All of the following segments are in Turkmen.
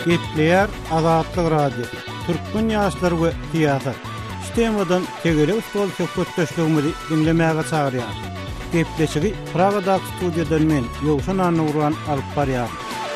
Gepleyer Azatlyk Radiosu. Türkmen ýaşlary we tiýatr. Şu temadan tegele ustol söhbetdeşligimizi dinlemäge çagyrýar. Gepleşigi Pragadaky studiýadan men Ýowşan Anurwan alyp barýar.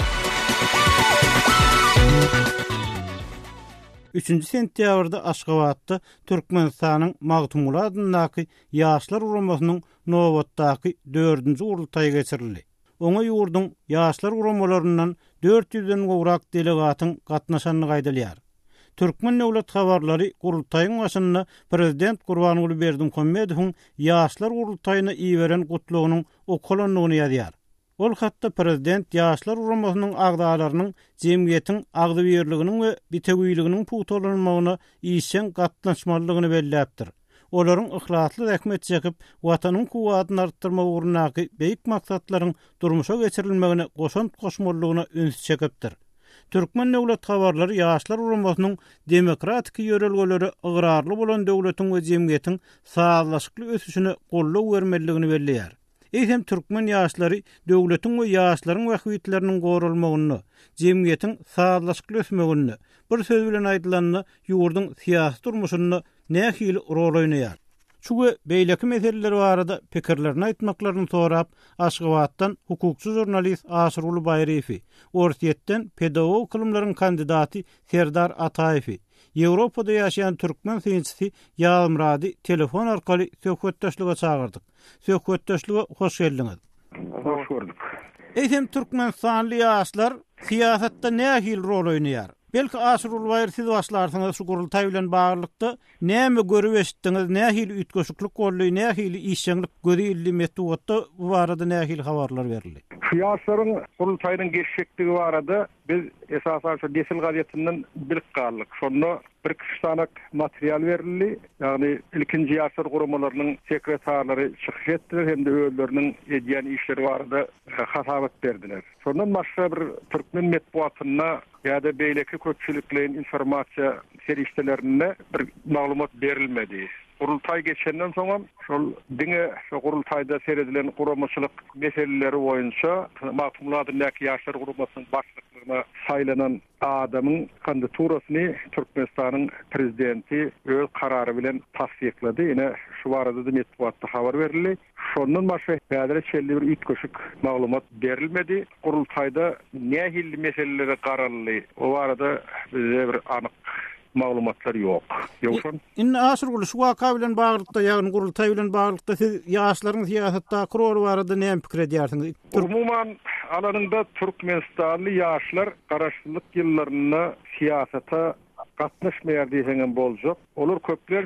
3 sentýabrda Aşgabatda Türkmenistanyň Magtumul adyndaky ýaşlar uramasynyň Nowatdaky 4-nji gurultaýy geçirildi. Oňa ýurdun ýaşlar uramalaryndan 400-den gowrak delegatyň gatnaşanyny gaýdalýar. Türkmen döwlet habarlary gurultaýyň başynda prezident Gurbanuly Berdimuhammedowyň ýaşlar gurultaýyna iýeren gutlugynyň okulanyny ýazýar. Ol hatda prezident ýaşlar uramasynyň agdalarynyň jemgyýetiň agdy berliginiň we bitegüýliginiň putolanmagyna işen gatnaşmalygyny belläpdir. Olaryň ihlasly häkmet çekip watanyň kuwatyny artdyrmak ugrundaky beýik maksatlaryň durmuşa geçirilmegine goşmalygyna üns çekipdir. Türkmen döwlet habarlary ýaşlar uramasynyň demokratik ýörelgeleri ygyrarly bolan döwletiň we jemgyýetiň sağlaşykly ösüşine gollaw bermeligini belläýär. Eýsem türkmen ýaşlary döwletiň we ýaşlaryň wagtlarynın gorulmagyny, jemgyýetiň sağlaşykly ösmegini, bir söz bilen aýdylanyny ýurdun syýasy durmuşyny nähili rol oýnaýar. Şu beýleki meseleler barada pikirlerini aýtmaklaryny sorap, Aşgabatdan hukukçy jurnalist Aşyr Baýryfi, Orsiýetden pedagog kılımlaryň kandidaty Serdar Ataýew, Ýewropada ýaşaýan türkmen synçysy Ýalmyrady telefon arkaly söhbetdeşlige çagyrdyk. Söhbetdeşlige hoş geldiňiz. Hoş gördük. Eýsem türkmenistanly ýaşlar siýasatda nähili rol oýnaýar? Belki Aşyr Baýry siz başlarsyňyz şu gurultaý bilen baglanykda näme görüp eşitdiňiz, nähili ütgeşiklik golly, nähili işçilik görýildi metodda bu barada nähili habarlar berildi. Ýaşlaryň gurultaýynyň geçişikligi barada biz esasan şu Desil gazetinden bilip galdyk. Şonu bir kışlanak material berildi. Ýagny ilkinji ýaşlar guramalynyň sekretarlary çykyş etdiler hem de öýleriniň edýän işleri barada hasabat berdiler. Şondan başga bir türkmen medeniýetyna ýa-da beýleki köpçüliklerin informasiýa serişdelerine bir maglumat berilmedi. Gurultaý geçenden soňra şol diňe şu gurultaýda seredilen guramaçylyk meseleleri boýunça Magtumul adyndaky ýaşlar guramasynyň başlygyna saýlanan adamyň kandidaturasyny Türkmenistanyň prezidenti öz karary bilen tasdiklady. Ýene şu barada da medeniýetde habar berildi. Şondan başga bädere çelli bir ütgeşik maglumat berilmedi. Gurultaýda nähili meselelere garaldy. O barada bize bir anyk maglumatlar ýok. Ýokşan. Inne Aşyr şu waka bilen baglykda, ýagny gurultaý bilen baglykda siz ýaşlaryň siýasatda rol barada näme pikir edýärsiňiz? Umuman alanynda Türkmenistanly ýaşlar garaşsyzlyk ýyllaryna siýasata gatnaşmaýar diýsen boljak. Olar köpler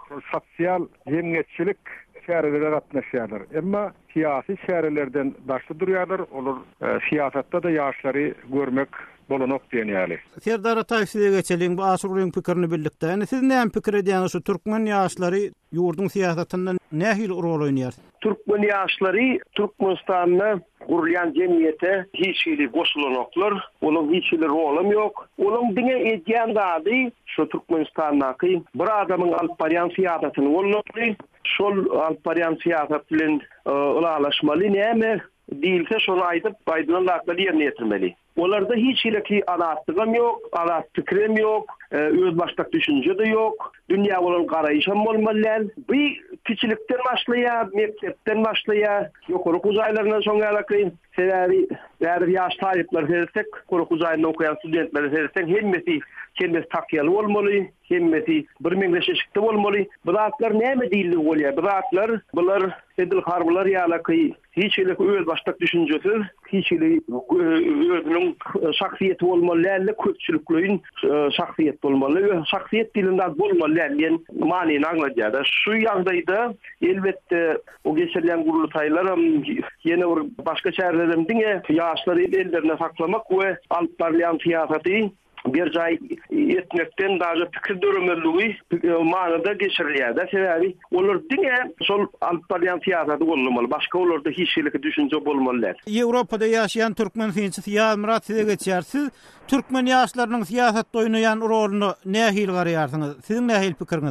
sosial jemgyýetçilik şäherlere gatnaşýarlar. Emma siýasy şäherlerden daşly durýarlar. Olar siýasatda da ýaşlary görmek bolanok diýenýärler. Serdar Ataýew geçelim bu Aşyryň pikirini birlikde. Yani siz näme pikir edýäňiz şu türkmen ýaşlary ýurdun siýasatynda nähili rol oýnaýar? Türkmen ýaşlary Türkmenistanyň gurulýan jemgyýete hiçbir goşulanoklar, olaň hiçbir rolum ýok. Olaň diňe edýän zady şu Türkmenistanyň bir adamyň alyp barýan siýasatyny bolupdy. Şol alyp barýan siýasat bilen ulalaşmaly näme diýilse şonu aýdyp aýdylanlarly ýerine ýetirmeli. Olarda hiç ileki adatlıgım yok, adat fikrim yok, öz baştak düşünce de yok. Dünya olan garayışam olmalılar. Bir küçülükten başlaya, mektepten başlaya, yokuruk uzaylarından sonra alakayım. Sebebi, eğer yaş talipler verirsek, kuruk uzaylarında okuyan studentleri verirsek, hemmesi kendisi takyalı olmalı, hemmesi bir mengeşeşikte olmalı. Bıraklar näme değildi oluyor? Bıraklar, bunlar edil harbular yalakayı. Hiç ileki öz baştak düşüncesiz, hiç ileki özünün şahsiyeti olmalı, köpçülüklerin şahsiyeti olmalı, şahsiyet dilinden olmalı, yani manini anlayacağız. Şu yandaydı, elbette o geçirilen gurultaylar, yine başka şehirlerden diye yaşları ellerine saklamak ve altlarlayan siyaseti bir jay etmekten daha pikir dörümlüğü manada geçirilýär. Sebebi olar diňe şol alparyan siýasaty bolmaly. Başga olarda hiçlik düşünje bolmaly. Ýewropada ýaşaýan türkmen synçysy Ýalmyrad size geçýärsiz. Türkmen ýaşlarynyň siýasatda oýnaýan roluny nähili garaýarsyňyz? Siziň nähili pikiriňiz bar?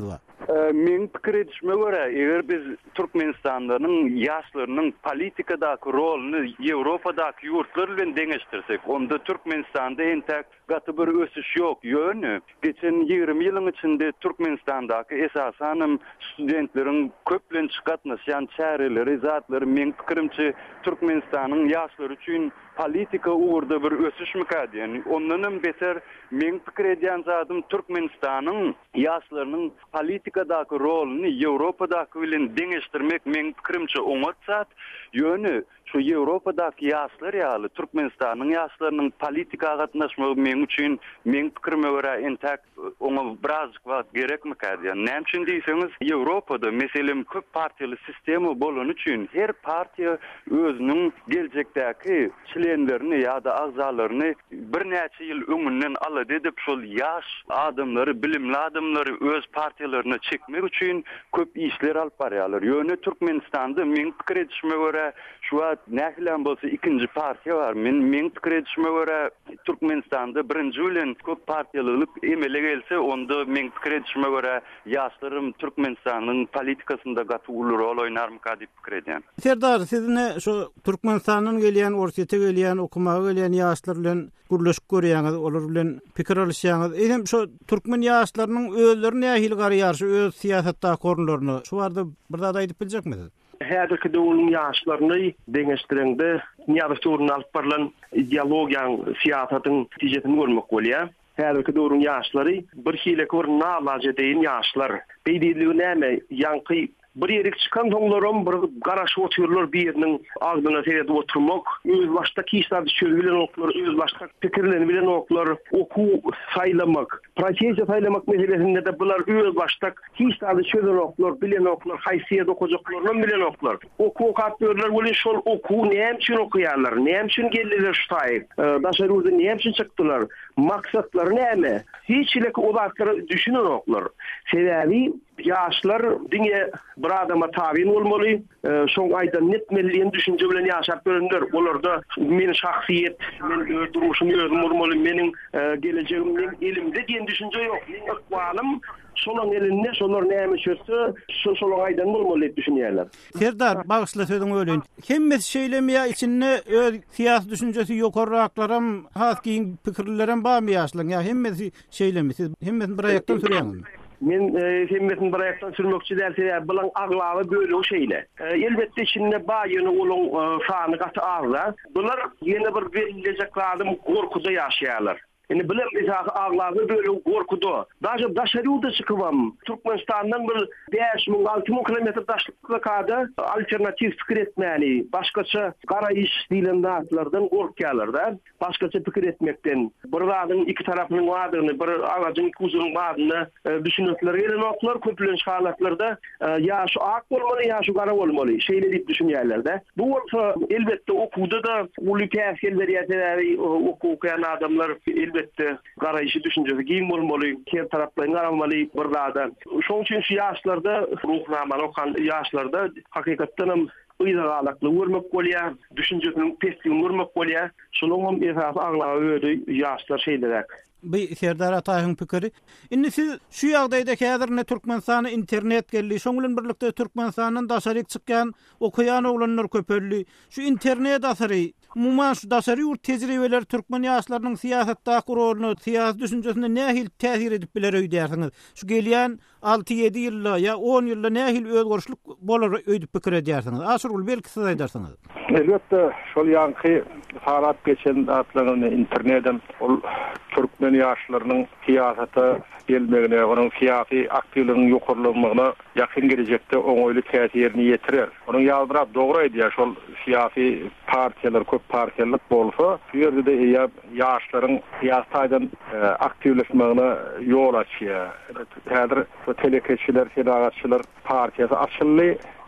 Men pikir etişime göre eger biz Türkmenistanlyň ýaşlarynyň politikadaky rolunu Ýewropadaky ýurtlar bilen deňeşdirsek, onda Türkmenistanda entek gaty bir ösüş ýok. Ýöne geçen 20 ýylyň içinde Türkmenistandaky esasan studentleriň köplen çykatnaşan çäreleri, zatlary men pikirimçe Türkmenistanyň ýaşlary üçin politika uğurda bir ösüş mükadiyen. Ondan beter men pikir edýän zatym Türkmenistanyň ýaşlarynyň politikadaky rolunu Ýewropadaky bilen deňeşdirmek men pikirimçe oňatsat. Ýöne şu Ýewropadaky ýaşlar ýaly Türkmenistanyň ýaşlarynyň politika gatnaşmagy men üçin men pikirime görä entek oňa birazjyk wagt gerek mükadiyen. Näme üçin diýseňiz Ýewropada meselem köp partiýaly sistemi bolan üçin her partiýa özüniň geljekdäki çlenlerini ýa-da agzalaryny bir näçe ýyl öňünden alady edip şol ýaş adamlary, bilimli adamlary öz partiýalaryna çekmek üçin köp işler alyp barýarlar. Ýöne Türkmenistanda men pikir etişime görä şu wagt nähilem bolsa ikinji partiýa bar. Men pikir etişime görä Türkmenistanda birinji bilen köp partiýalylyk emele gelse, onda men pikir etişime görä ýaşlarym Türkmenistanyň politikasynda gaty uly rol oýnarmyka diýip pikir edýän. Serdar, sizine şu Türkmenistanyň gelýän, orsiýete gelýän, okumaga gelýän ýaşlar bilen guruluşyp görýäňiz, olar bilen pikir alýanňyz. Hem şu türkmen ýaşlarynyň özlerini nähil garaýar, öz siýasatda korunlaryny şu barada bir zat aýdyp biljekmisiz? Häzirki döwrüň ýaşlaryny deňeşdirende ýa-da alyp barylan ideologiýaň, siýasatyň tijetini görmek bolýar. Häzirki döwrüň ýaşlary bir hile görnälaje diýen ýaşlar. Beýdiligi näme? Ýanky bir ýerik çykan soňlarym bir garaşy oturýarlar biriniň agdyna seýret oturmak, öz başda kiýsady çözülen oklar, öz başda pikirlerini bilen oklar, oku saýlamak, professiýa saýlamak meselesinde de bular öz başda kiýsady çözülen oklar, bilen oklar, haýsyýet okujaklaryny bilen oklar. Oku okatýarlar bolan şol oku näme üçin okuýarlar, näme üçin geldiler şu taýyp, daşarywda näme üçin çykdylar, maksatlary näme? Hiçlik obatlary düşünen oklar. Sebäbi ýaşlar diňe bir adama tabiin bolmaly, şoň aýdan netmeliň düşünje bilen ýaşap göründir. Olarda meni şahsiýet, men öz duruşum özüm bolmaly, meniň gelejegimden elimde diýen düşünje ýok. Meň ykbalym şolaň elinde, şolar näme çözse, şolaň aýdan bolmaly diýip düşünýärler. Serdar, bagyşla sözüň öýlen. Hemmesi şeýlemeýä içinde öz siýasy düşünjesi ýokarraklarym, has giň pikirlerim barmy ýaşlaryň? Ýa hemmesi şeýlemisiz, hemmesini bir aýakdan sürýäňizmi? Men hemmetin bir aýakdan sürmekçi dälse, bulan aglawy böyle o şeýle. Elbetde içinde baýyny olaň sany gaty agla. Bular ýene bir berilejeklärim gorkuda ýaşaýarlar. Yani bilen esas ağlarını böyle korkudu. Daşarıda çıkıvam. Türkmenistan'dan bir 5.000-6.000 kilometre daşlıkla kadı alternatif fikir etmeli. Başkaça kara iş dilinde atlardan korkuyorlar. Başkaça fikir etmekten. Buradağın iki tarafının varlığını, bir ağacın iki uzunun varlığını düşününtüler gelen oklar, köpülen şahalatlarda ya şu ak olmalı ya şu kara olmalı. Şeyle deyip düşünüyorlar. Bu olsa elbette okuda da ulu piyaskeller yeteleri okuyan adamlar elbette garayışı düşüncesi giyin olmalı, her taraflarını aramalı burada. Şoň üçin şu yaşlarda, ruhnamalı okan yaşlarda hakikatten ıydağalaklı vurmak bolýar, düşüncesinin pesliğini vurmak bolýar. Şonuň esas aglawy öýdi yaşlar şeylerek. Bir Serdar Ataýyň pikiri. Indi siz şu ýagdaýda häzir Türkmenistana internet geldi. Şoň bilen birlikde Türkmenistanyň daşaryk çykýan okuyan oglanlar köpelli. Şu internet asary, umumyň şu daşary ýurt tejribeleri türkmen ýaşlarynyň siýasatdaky roluny, siýasat düşünjesine nähil täsir edip biler öýdärsiňiz? Şu gelýän 6-7 ýylda ýa 10 ýylda nähil özgörüşlik bolar öýdüp pikir edýärsiňiz? Aşyrul belki siz aýdarsyňyz. Elbette şol ýanky harap geçen atlanan internetten ol türkmen ýaşlarynyň siýasata gelmegine, onuň siýasy aktivligiň ýokarlygyna ýakyn gelecekde oňoýly täsirini ýetirer. Onuň ýaldyrap dogry edýär şol siýasy partiýalar, köp partiýalyk bolsa, bu ýerde de ýaşlaryň siýasatydan aktivleşmegine ýol açýar. Häzir bu telekeçiler, sedagatçylar partiýasy açyldy.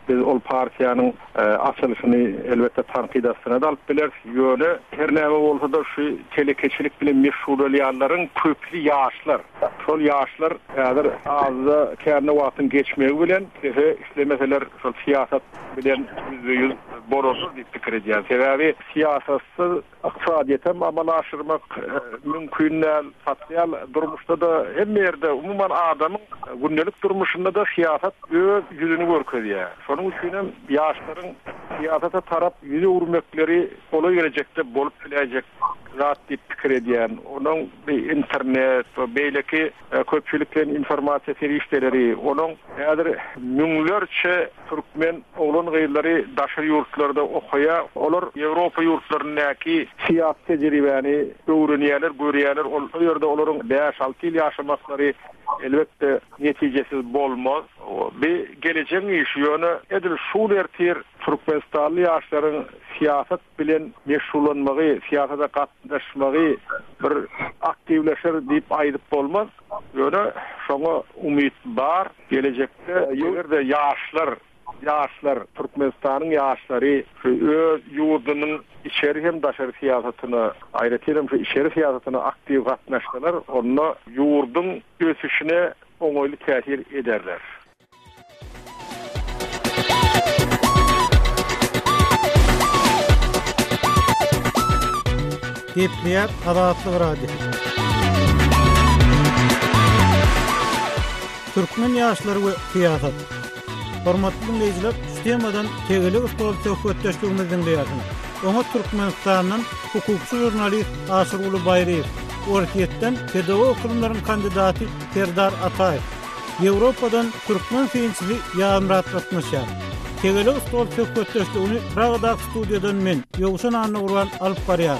Biz ol partiýanyň açylyşyny elbetde tanqidasına da alyp biler. Ýöne her näme bolsa da şu telekeçilik bilen meşhur bolýanlaryň köpli ýaşlar. Şol ýaşlar häzir azda kärne wagtyň geçmegi bilen işlemeseler şol siýasat bilen %100 borozur diýip pikir edýär. Sebäbi siýasatsyz ykdysadyýetem amalaşdyrmak mümkin näl. Sosial durmuşda da hem ýerde umumyň adamyň gündelik durmuşynda da siýasat öz ýüzüni görkezýär. Şonuň üçin hem ýaşlaryň siýasata tarap ýüze urmekleri bola gelecekde bolup biläjek zat diýip pikir edýär. Onuň internet we beýleki köpçülikden informasiýa ferişdeleri, onuň häzir müňlerçe türkmen oglan gyýlary daşary ýurtlarda okuýa, olar Ýewropa ýurtlaryndaky siýasat tejribäni öwrenýärler, görýärler. O ýerde olaryň 5-6 ýyl ýaşamaklary elbette netijesiz bolmaz. Bir geleceğin işi ýöne edil şol ertir Türkmenistanly ýaşlaryň siýasat bilen meşgullanmagy, siýasata gatnaşmagy bir aktivleşir diýip aýdyp bolmaz. Ýöne şoňa umyt bar. Gelecekde ýerde ýaşlar Türkmenistanyň ýaşlary öz ýurdunyň içeri hem daşary siýasatyna, aýratyrym şu içeri siýasatyna aktiv gatnaşdylar, onu ýurdun ösüşine oňoýly täsir ederler. Depliyat Azatlyk Radio. Türkmen ýaşlary we siýasat. Hormatly dinleýijiler, şu temadan tegeli ustol söhbetdeşligimizden beýardyk. Oňa Türkmenistanyň hukukçy jurnalist Aşyr Uly Baýraýew, Orkiýetden pedagog okulumlaryň kandidaty Serdar Ataýew, Ýewropadan türkmen feýinçili Ýamrat Batmaşar. Tegeli ustol söhbetdeşligini Pragada studiýadan men, Ýogşan Anna Urban alyp barýar.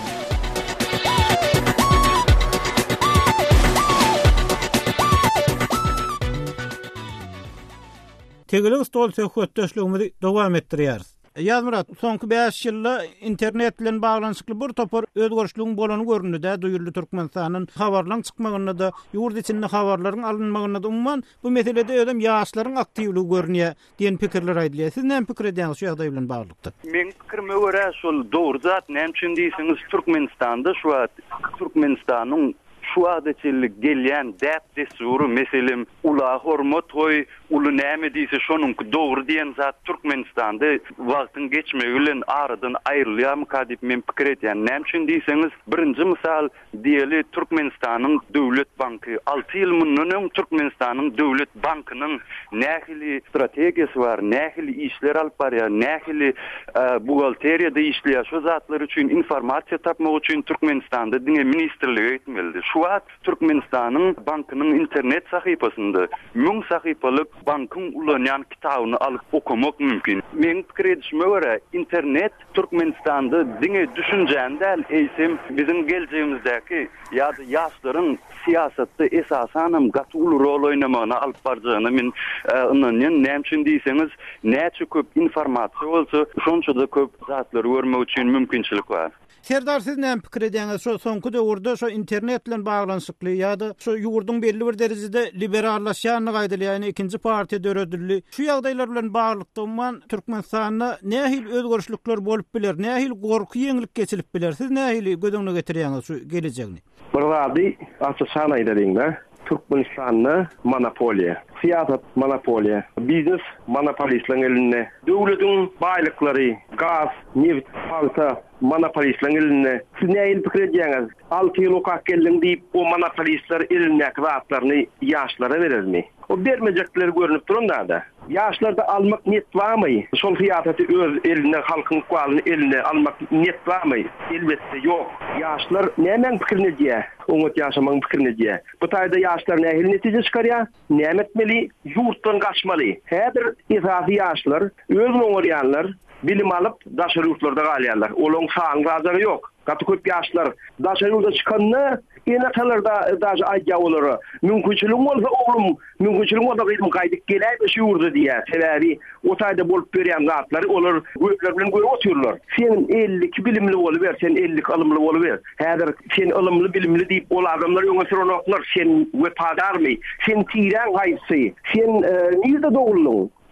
Tegeli stol söhbetdeşligimizi dowam etdirýäris. Ýazmyrat, soňky 5 ýylda internet bilen baglanyşykly bir topar özgörüşlüğün bolany görünýär. Duýuldy Türkmenistanyň habarlaryň çykmagynda da, ýurt içinde habarlaryň alınmagynda da umman bu meselede ödem ýaşlaryň aktivligi görünýär diýen pikirler aýdylýar. Siz näme pikir edýäňiz şu ýagdaý bilen baglykda? Men pikirime görä şol dogry zat näme üçin diýseniz Türkmenistanda şu Türkmenistanyň şu adaçylyk gelýän däp desuru meselem ula hormat hoy uly näme diýse şonuň dogry diýen zat Türkmenistanda wagtyň geçmegi bilen aradan aýrylýarmy diýip men pikir edýän. Näme üçin diýseniz, birinji misal diýeli Türkmenistanyň döwlet banky 6 ýyl mundan Türkmenistanyň döwlet bankynyň nähili strategiýasy bar, nähili işler alyp barýar, nähili buhalteriýada işleýär. Şu zatlar üçin informasiýa tapmak üçin Türkmenistanda diňe ministrligi etmeli. Şu wagt Türkmenistanyň bankynyň internet sahypasynda 1000 sahypalyk bankyň ulanýan kitabyny alyp okumak mümkin. Men pikir edişime görä internet Türkmenistanda diňe düşünjändäl eýsem bizim geleceğimizdäki ýa-da ýaşlaryň siýasatda esasan gaty uly rol oýnamagyna alyp barjagyny men inanýan. Näme üçin diýseniz, näçe köp informasiýa bolsa, şonça da köp zatlary görmek üçin mümkinçilik bar. Serdar, siz näme pikir edýäňiz? Şu soňky döwürde şu internet bilen baglanyşykly ýa-da şu ýurdun belli bir derejede liberallaşýanyny gaýdylýar, ýani ikinji partiýa döredildi. Şu ýagdaýlar bilen baglykda umman Türkmenistanda nähil özgörüşlikler bolup biler, nähil gorky ýeňilik geçilip biler. Siz nähil gödüňe getirýäňiz şu gelecekni? Bir wagty açyşan aýdadyňda Türkmenistanyň monopoliýa, siýasat monopoliýa, biznes monopolistleriň elinde, döwletiň baýlyklary, gaz, neft, palta monopolistleriň elinde. Siz näme pikir edýäňiz? 6 ýyl okak geldiň diýip o monopolistler elindäki zatlaryny ýaşlara berermi? O bermejekler görünüp duranda da. Ýaşlarda almak niyet barmy? Şol fiýaty öz eline, halkyň kwalyny eline almak niyet barmy? Elbetde ýok. Ýaşlar näme pikirini diýär? Oňa ýaşamagyň pikirini diýär. Bu taýda ýaşlar näme netije çykarýar? Näme etmeli? Ýurtdan gaçmaly. Häzir esafi ýaşlar, öz oňarýanlar bilim alyp daşary ýurtlarda galýarlar. Olaň sany razary ýok. Gaty köp ýaşlar daşary ýurtda çykanyny ene talarda daşy aýdýa bolary. Mümkinçilik bolsa oglum, mümkinçilik bolsa gyzym gaýdyp gelýär şu ýurda diýär. Sebäbi o taýda bolup berýän zatlary olar göpler bilen görüp oturýarlar. Sen 50 bilimli bolup ber, sen 50 alymly bolup ber. Häzir sen alymly bilimli diýip ol adamlar ýöňe sürenoklar, sen wepadarmy? Sen tiýran gaýsy? Sen niýde dogullyň?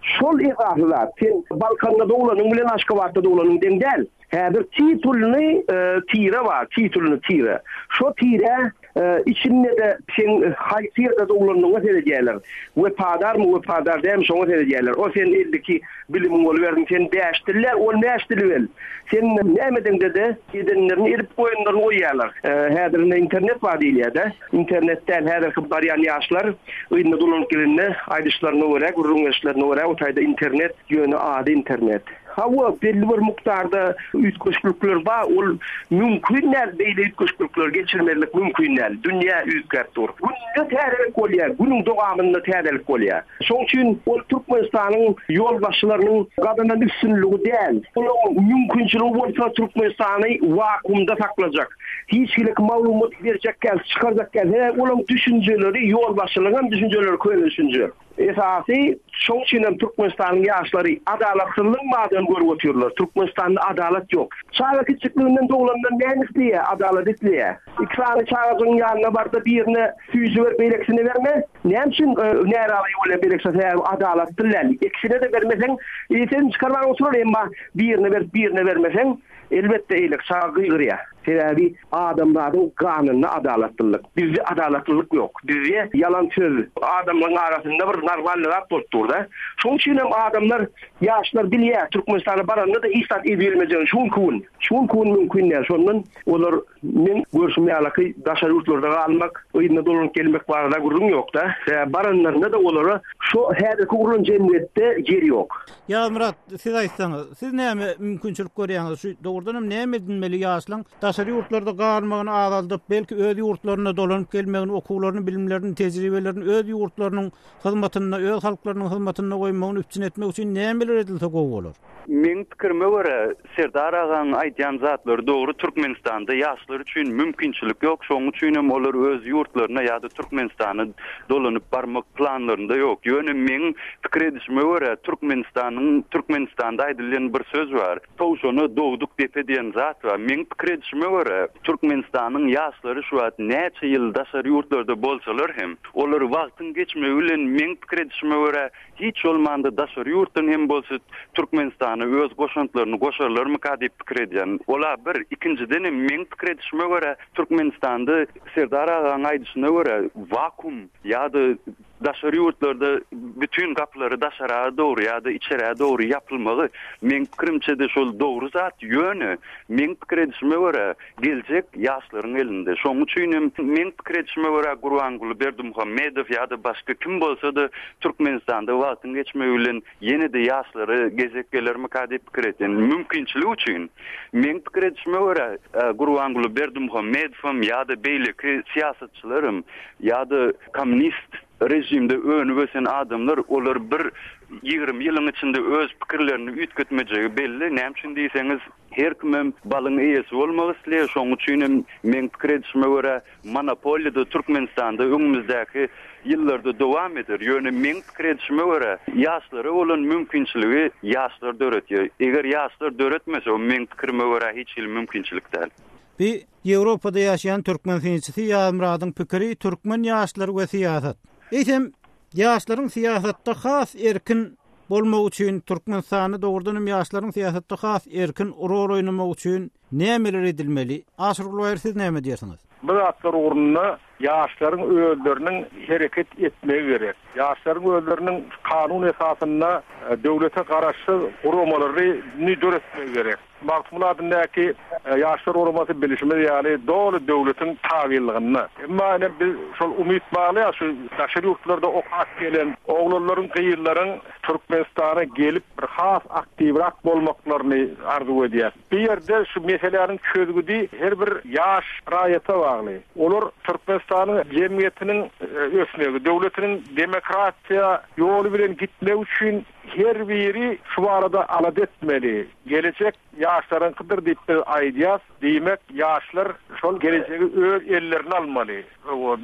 şol esaslar sen Balkanda doğulanın bilen Aşgabatda doğulanın dengel. Häzir titulny tire var, titulny tire. Şo tire içinde de sen haysiyetde doğulanlygyna seredýärler. Wepadar mı wepadar dem şoňa seredýärler. O sen eldiki bilim bol berdiň sen bäşdirler, ol bäşdiri bel. Sen nämeden dedi, edenlerini erip goýanlaryny goýýarlar. Häzir internet var diýilýär. İnternetden häzir barýan ýaşlar öýünde dolanyp gelende aýdyşlaryna görä, gurrunçlaryna görä, o taýda internet ýöne ady internet. Hawa belli bir miktarda üýtgeçlikler bar, ol mümkinler beýle üýtgeçlikler geçirmelik mümkinler. Dünýä üýtgärdir. Günde täzelik bolýar, günüň dowamynda täzelik bolýar. Şoň üçin ol Türkmenistanyň ýol başçylarynyň gadyna üstünligi däl. Onuň mümkinçiligi bolsa Türkmenistany vakuumda saklajak. Hiç kimlik maglumat berjek gel, çykarjak gel. Onuň düşünjeleri ýol başçylarynyň düşünjeleri köýle düşünjer. Esasy şoň üçin Türkmenistanyň ýaşlary adalatlylyk madan görüp oturýarlar. Türkmenistanda adalet ýok. Çağa kiçikliginden doglandan näme adalet etliýär. İkisini çağırın yanına barda birine füýzi ver beleksini verme. Näme üçin näre aly beleksini adalet dillen. İkisine de vermesen, sen çıkarman oturur emma birine vermesen elbette eýlik çağa gyrýar. Sebebi adamlaryň ganyna adaletlilik. Bizde adaletlilik ýok. Bizde yalan söz. Adamlaryň arasynda bir normallyk bolup durda. Şoň üçin adamlar ýaşlar bilýär Türkmenistana baranda da istat edilmejek. Şoň kun mümkinler. Şondan olar men görüşmeýärler daşary ýurtlarda galmak, öýünde dolanyp gelmek barada gurrun ýok da. Baranlarynda da olara şu häzirki gurrun jemgyýetde ýeri ýok. Ya Murat, siz aýtsaňyz, siz näme mümkinçilik görýäňiz? Şu dogrudan näme edilmeli ýaşlaryň daşary ýurtlarda galmagyny azalyp, belki öz ýurtlaryna dolanyp gelmegini, okuwlaryny, bilimlerini, tejribelerini öz ýurtlarynyň hyzmatyna, öz halklarynyň hyzmatyna goýmagyny üçin etmek üçin nämeler edilse gowy bolar? Men pikirime görä, Serdar agaň aýtýan zatlar dogry. Türkmenistanda ýaşlar üçin mümkinçilik ýok. Şoň üçin olar öz ýurtlaryna ýa-da Türkmenistana dolanyp barmak planlarynda ýok. Ýöne men pikir edişime görä, Türkmenistanda aýdylan bir söz var. Toşony dogduk dep edýän zat var. Men pikir edişime görä, Türkmenistanyň ýaşlary şu wagt näçe ýyl daşary ýurtlarda bolsalar hem olar wagtyň geçmegi bilen men pikir edişime görä hiç olmanda daşary ýurtdan hem bolsa Türkmenistany öz goşantlaryny goşarlarmy kadip pikir edýän. Ola bir ikinciden men pikir edişime görä Türkmenistanda Serdar agaň aýdyşyna görä vakuum ýa-da daşary ýurtlarda bütün gaplary daşara dogry ýa-da içeri dogry ýapylmagy men pikirimçe de şol dogry zat ýöne. Men pikir edişime görä geljek ýaşlaryň elinde. Şoň üçin men pikir edişime görä Gurbanguly Berdimuhammedow ýa-da başga kim bolsa da Türkmenistanda wagtyň geçmegi bilen ýene-de ýaşlary gezeklermi kadip pikir etýän mümkinçiligi üçin men pikir edişime görä Gurbanguly Berdimuhammedow ýa-da beýleki siýasatçylarym ýa-da kommunist rejimde öňe gösen adamlar olar bir 20 ýylyň içinde öz pikirlerini üýtgetmejegi belli. Näme üçin diýseňiz, her kim balyň eýesi bolmagy isleýär. Şoň üçin men pikir edişime görä monopoliýada Türkmenistanda öňümüzdäki ýyllarda dowam eder. Ýöne men pikir edişime görä ýaşlara bolan mümkinçiligi ýaşlar döretýär. Eger ýaşlar döretmese, o men pikirime görä hiç ýyl mümkinçilik däl. Bir Ýewropada ýaşaýan türkmen synçysy Ýamradyň pikiri türkmen ýaşlary we siýasat. Eýsem ýaşlaryň siýasatda has erkin bolmagy üçin Türkmenistany dogrudan ýaşlaryň siýasatda has erkin rol oýnamagy üçin nämeler edilmeli? Aşyrlyk siz näme diýersiňiz? Bu zatlar uğruna ýaşlaryň özleriniň hereket etmegi gerek. Ýaşlaryň özleriniň kanun esasyna döwlete garaşy gurulmalaryny döretmegi gerek. Maksumladyndaki ýaşlar gurulmasy bilişimi ýaly dogry döwletiň tabiýlygyny. Emma biz şol umyt bagly şu daşary ýurtlarda okat gelen oglalaryň, gyýyllaryň Türkmenistana gelip bir has aktivrak bolmaklaryny arzu edýär. Bir ýerde şu meselelerin çözgüdi her bir ýaş raýata bagly. Olar Türkmenistanyň jemgyýetiniň ösmegi, döwletiniň demokratiýa ýoly bilen gitmek üçin her biri şu barada alad etmeli. Gelecek ýaşlaryň kydyr diýip aýdýas, diýmek ýaşlar şol gelejegi öz ellerine almaly. O döwlet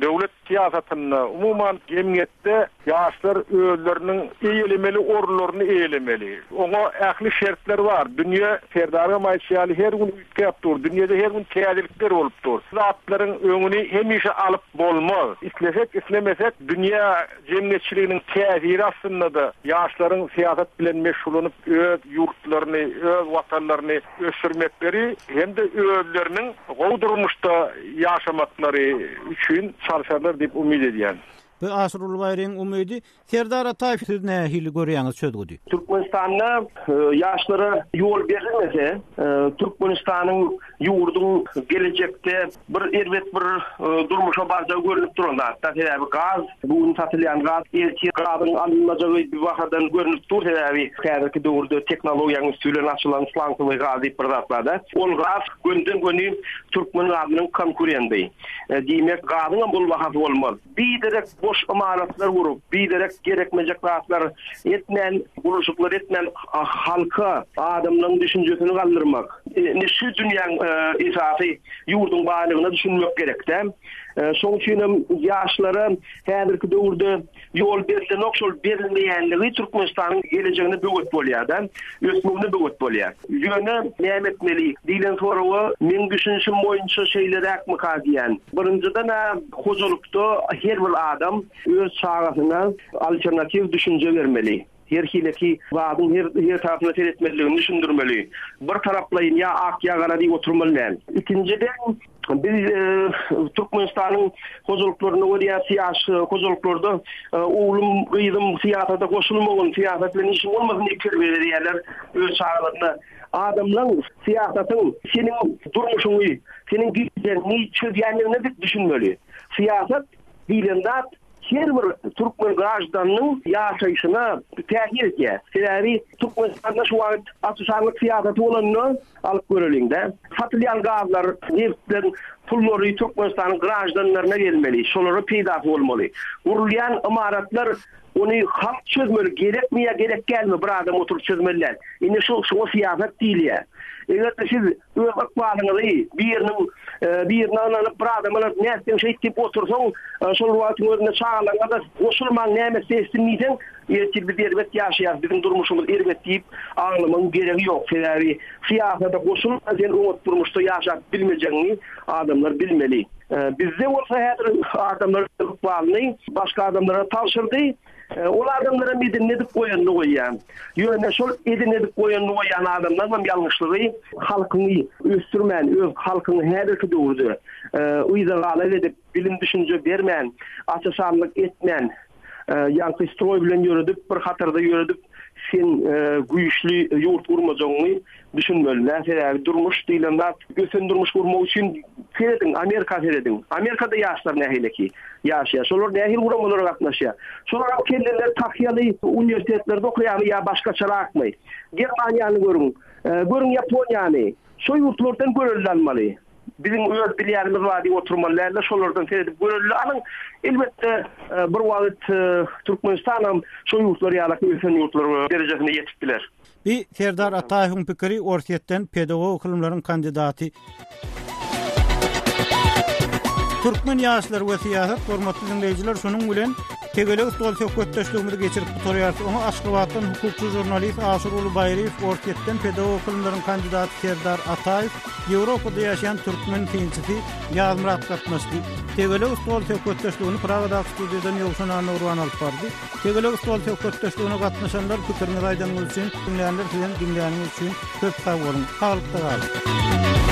siyasatyny, umuman cemiyetde ýaşlar özleriniň eýilemeli orlaryny eýilemeli. Oňa ähli şertler bar. Dünýä serdara maýşýaly her gün üýtgäp dur. Dünýede her gün täzelikler bolup dur. Zatlaryň öňüni hemişe alyp bolmaz. İslesek, islemesek dünýä cemiyetçiliginiň täziri aslında da ýaşlaryň siýasat bilen meşgulanyp öz ýurtlaryny, öz watanlaryny ösürmekleri hem de özleriniň gowdurmuşda ýaşamaklary üçin çalışarlar diýip umyt edýän. Bu Aşyrul Baýryň umydy Serdar Ataýew siz nähili görýäňiz çözgüdi. Türkmenistanda ýaşlara ýol berilmese, Türkmenistanyň ýurdun gelecekde bir erwet bir durmuşa barja görünip duranda. Täzeli gaz, bu satylýan gaz, elçi gazyň alınmajagy bir wagtdan görünip dur. Häzirki döwürde teknologiýanyň üstüne açylan slanky gaz diýip bir zatlarda. Ol gaz günden-güni Türkmen gazynyň konkurenty. Diýmek gazyň bul wagt bolmaz. Biderek boş amaratlar vurup, biderek gerekmejek zatlar etmän, guruşuklar etmän halka, adamlaryň düşünjesini galdyrmak. Şu dünýäň esasy ýurdun baýlygyny düşünmek gerekde. Şoň üçin ýaşlara häzirki döwürde ýol berilen okşol berilmeýänligi Türkmenistanyň gelejegini böwet bolýar, ösmegini böwet bolýar. Ýöne nämetmeli diýilen sorawy men düşünşim boýunça şeýler äkmi kaziýan. Birinjiden hozurlukda her bir adam öz çağasyna alternativ düşünje bermeli. Her hileki vaadın her tarafına seyretmeliğini düşündürmeli. Bir taraflayın ya ak ya gara diye oturmalı. İkinciden biz Türkmenistan'ın kozuluklarına oraya siyasi kozuluklarda oğlum kıydım siyasata koşulmagun siyasetle işin olmasın diye kırverir yerler öz çağlarına. Adamların siyasetın senin durmuşunu, senin güçlerini çözgenlerini düşünmeli. Siyaset bilendat her bir Türkmen grajdanının yaşayışına tehir etýär. Sebäbi Türkmenistanda şu wagt asyşanlyk siýasaty bolanny alyp görelinde. Satylýan gazlar, neftler, pullary Türkmenistanyň grajdanlaryna gelmeli. Şolary peýda bolmaly. Gurulýan imaratlar onu halk çözmeli, gerekmi ya gerek gelme bir adam oturup çözmeliler. Indi şu siýasat diýilýär. Eger siz öz akbalyňyzy birine alıp bir adamla näsden şey diýip otursaň, şol wagtyň özünde çağalaňa da oşulmaň näme seslenmisen, ýetir bir erbet ýaşaýar, bizim durmuşymyz erbet diýip aňlamanyň geregi ýok. Sebäbi siýasata goşulup, sen umut durmuşda ýaşap bilmejegini adamlar bilmeli. Bizde olsa häzir adamlar akbalyny başga adamlara taşyrdy. Ol adamlara edinledip koyanını koyan. Yöne şol edinledip koyanını koyan adamlar hem yanlışlığı halkını östürmen, öz halkını häzirki döwürde uýdagaly edip bilim düşünje bermen, açyşanlyk etmen, ýanky stroy bilen ýöredip bir hatarda ýöredip sen güýçli ýurt urmajagyny düşünmeliler. Sebäbi durmuş diýilende gösen durmuş urmak üçin seredin Amerika seredin. Amerikada ýaşlar nähileki ýaşaýar. Şolar nähil uramalara gatnaşýar. Şolar kendileri takýaly uniwersitetlerde okuýar ýa başgaçarakmy. Germaniýany görüň. Görüň Ýaponiýany. Şo ýurtlardan görülenmeli. Bizim öz bilýärimiz bar diýip oturmalylar, şolardan seredip görüldü. Anyň elbetde bir wagt Türkmenistan şo ýurtlar ýa-da ösen ýurtlar derejesine ýetipdiler. Bir Serdar Ataýewiň pikiri Orsiýetden pedagog ilmleriň kandidaty. Türkmen ýaşlary we siýasat hormatly dinleýijiler, şonuň bilen tegeleg stol söhbetdeşligimizi geçirip tutarýar. Oňa Aşgabatdan hukukçy jurnalist Aşyrul Baýryew, Orsiýetden pedagog ilmleriň kandidaty Serdar Ataýew, Ýewropada ýaşaýan türkmen tinçisi Ýazmyrat gatnaşdy. Tegeleg stol söhbetdeşligini Pragada studiýadan ýogşan Nurwan alyp bardy. Tegeleg stol söhbetdeşligine gatnaşanlar pikirini aýdanyň üçin, dinleýänler bilen dinleýäniň üçin köp sag bolun. Halykda galyň.